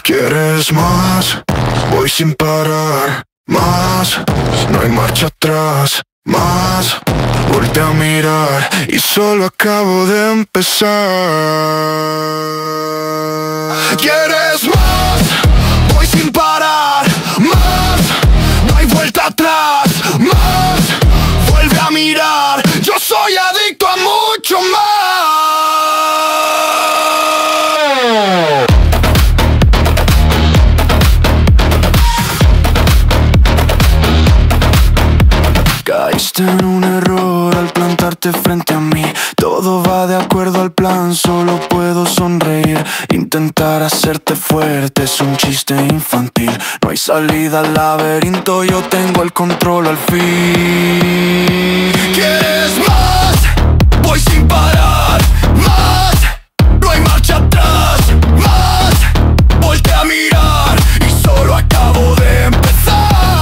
¿Quieres más? Voy sin parar. Más, no hay marcha atrás. Más, voltea a mirar y solo acabo de empezar. ¿Quieres más? Voy sin parar. Más, no hay vuelta atrás. Más, vuelve a mirar. Yo soy adicto a mucho más. Caíste en un error al plantarte frente a mí. Todo va de acuerdo al plan, solo puedo sonreír. Intentar hacerte fuerte es un chiste infantil. No hay salida al laberinto, yo tengo el control al fin. ¿Quieres más? Voy sin parar. Más, no hay marcha atrás. Más, voltea a mirar y solo acabo de empezar.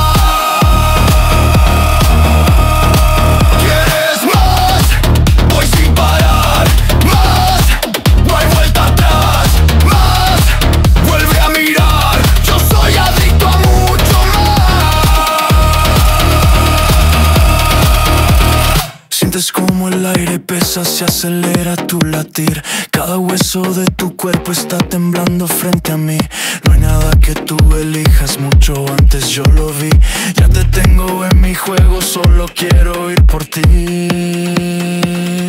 Sientes como el aire pesa, se acelera tu latir. Cada hueso de tu cuerpo está temblando frente a mí. No hay nada que tú elijas, mucho antes yo lo vi. Ya te tengo en mi juego, solo quiero ir por ti.